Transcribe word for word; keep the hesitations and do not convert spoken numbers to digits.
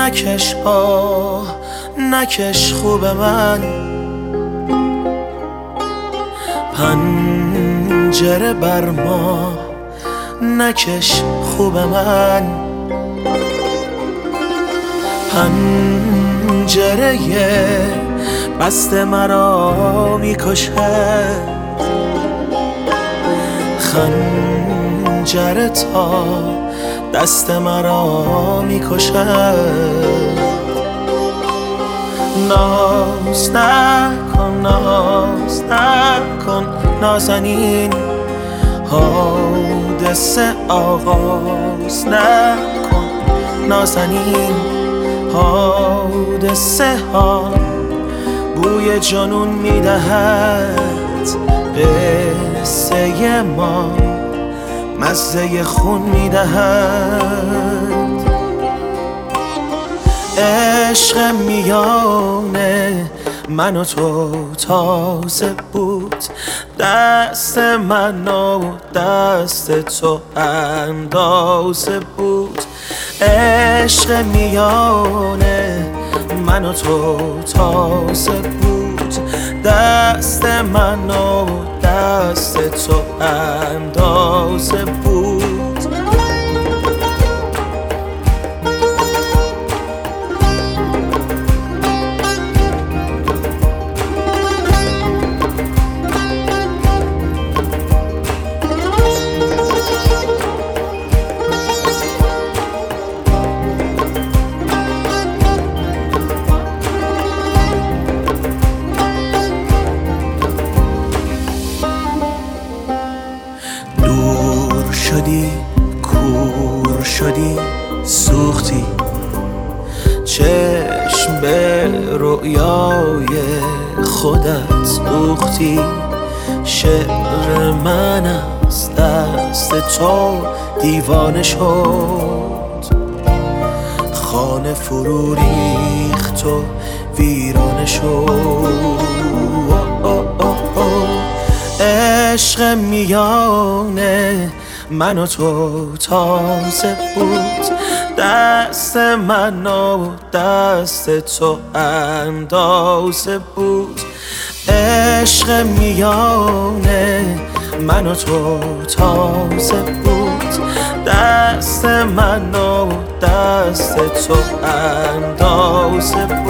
نکش آه نکش خوب من، پنجره بر ما نکش خوب من، پنجره بسته مرا میکشد، خنجر تا دست مرا میکشد. ناز نکن ناز نکن نازنین، حادثه آغاز نکن نازنین، حادثه ها بوی جنون میدهد، قصه ما مزه خون میدهد. عشق میانه من و تو تازه بود، دست من و دست تو اندازه بود. عشق میانه من و تو تازه بود، دست من و دست تو اندازه بود. شدی کور شدی سوختی، چشم به رؤیای خودت دوختی. شعر من از دست تو دیوانه شد، خانه فرو ریخت و ویرانه شد. عشق میانه من و تو تازه بود، دست من و دست تو اندازه بود. عشق میانه من و تو تازه بود، دست من و دست تو اندازه بود.